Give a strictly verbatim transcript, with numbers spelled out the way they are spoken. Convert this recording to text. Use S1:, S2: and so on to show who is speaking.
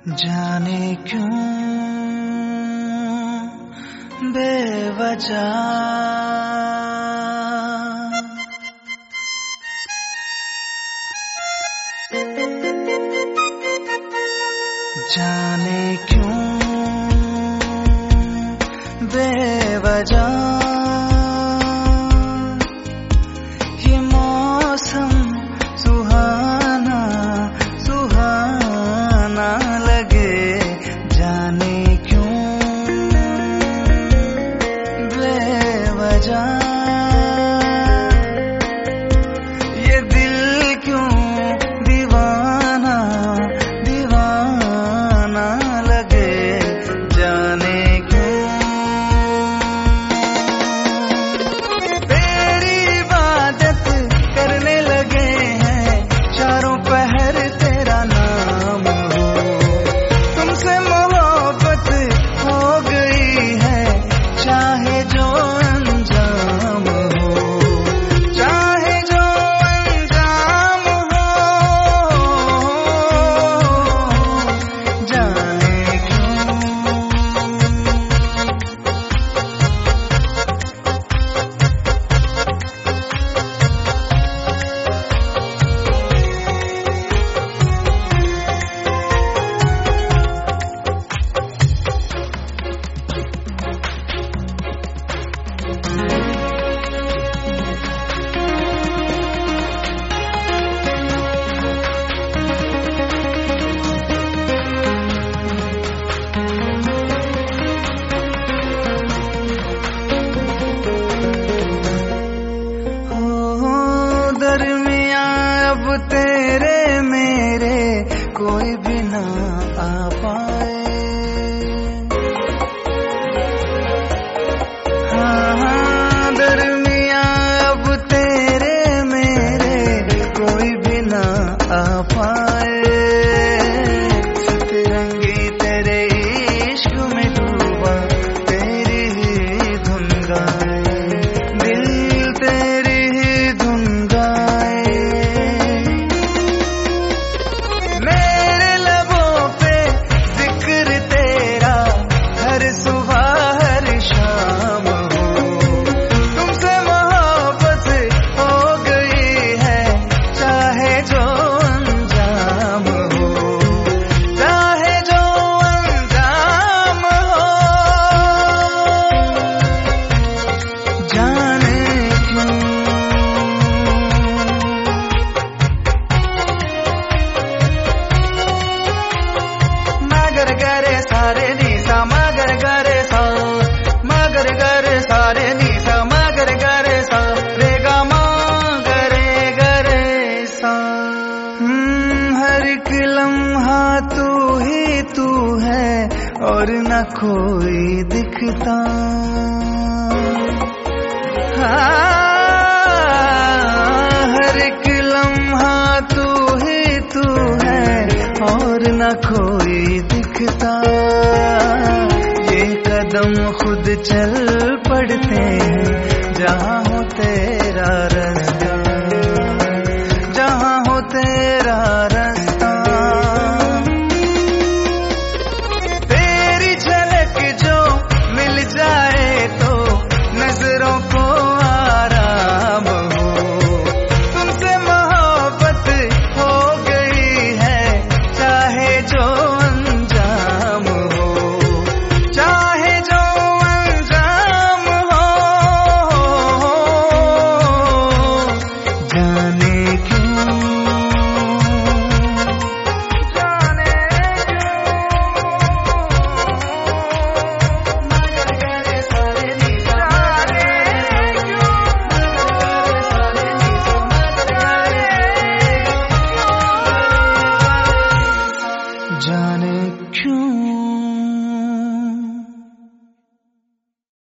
S1: जाने क्यों बेवजह जाने क्यों बेवजह ये मौसम सुहाना सुहाना लगे। जाने क्यों बेवजह ये दिल क्यों दीवाना दीवाना लगे। जाने क्यों तेरी इबादत करने लगे हैं चारों पहर तेरा नाम हो। तुमसे मोहब्बत हो गई है चाहे जो अंजाम हो, चाहे जो अंजाम हो। जाने क्यों अब तेरे मेरे कोई भी ना आ पाए। हाँ हाँ दरमिया अब तेरे मेरे कोई भी ना आ पाए। तिरंगी तेरे इश्क में डूबा तेरी ही धुन गाए, दिल तेरी ही धुन गाए। मेरे लबों पे जिक्र तेरा हर सुबह हर शाम हो। तुमसे मोहब्बत हो गई है चाहे जो अंजाम हो, चाहे जो अंजाम हो। जाने क्यों मगर गरे सारे नीसा मगर गरे सा मगर गरे सारे नीसा मगर गरे सा रेगा मगरे गरे सा। हम्म, हर एक लम्हा तू ही तू है और न कोई दिखता। हाँ, हर एक लम्हा तू ही तू है और न कोई दिखता। ये कदम खुद चल पड़ते हैं जहाँ हो तेरा रास्ता, जहाँ हो तेरा रास्ता। तेरी झलक जो मिल जाए तो नजरों को आराम हो। तुमसे मोहब्बत हो गई है चाहे जो